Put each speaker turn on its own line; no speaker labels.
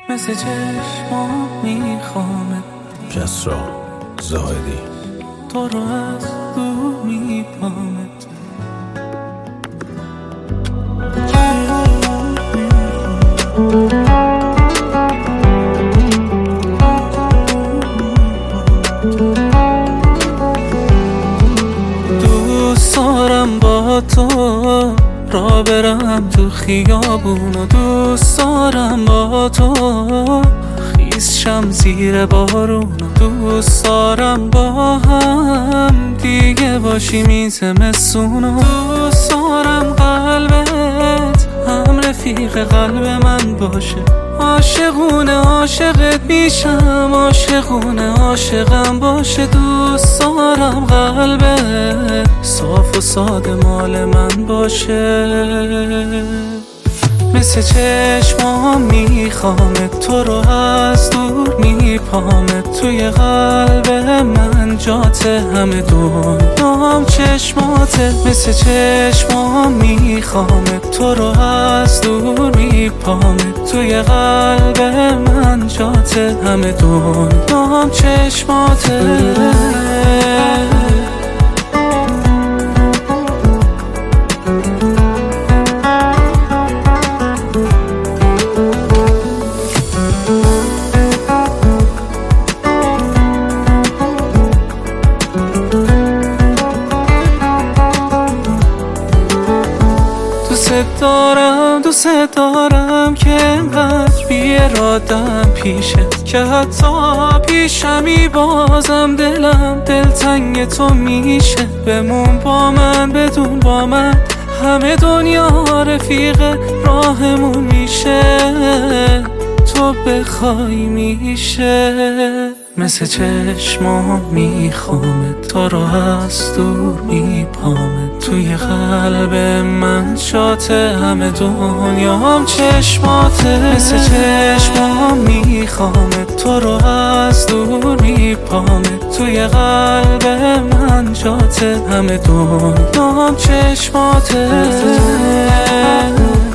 مثل چشمام میخوامت.
کسرا زاهدی
تو رو از دور میپامت. دوست دارم با تو را برم تو خیابون و دوست دارم با تو خیس شم زیر بارون و دوست دارم با هم دیگه باشیم این زمستون و دوست دارم قلبت هم رفیق قلب من باشه. عاشقونه عاشقت میشم، عاشقونه عاشقم باشه. دوست دارم قلبت صاف و ساده مال من باشه. مثل چشمام میخوامت، تو رو از دور میپامت. توی قلب من جاته همه دنیام چشماته. مثل چشمام میخوامت، تو رو از دور میپامت. توی قلب من جاته همه دنیام چشماته. دوست دارم که انقدر بی‌اراده‌ام پیشت که حتی پیشمی بازم دلم دلتنگ تو میشه. بمون با من بدون با من همه دنیا رفیق راهمون میشه. تو بخوای میشه. مثل چشمام میخوامت، تو رو از دور میپامت. توی قلب من شاته همه دنیام چشماته. مثل چشمام میخوامت، تو رو از دور میپامت. توی قلب من جاته همه دنیام چشماته.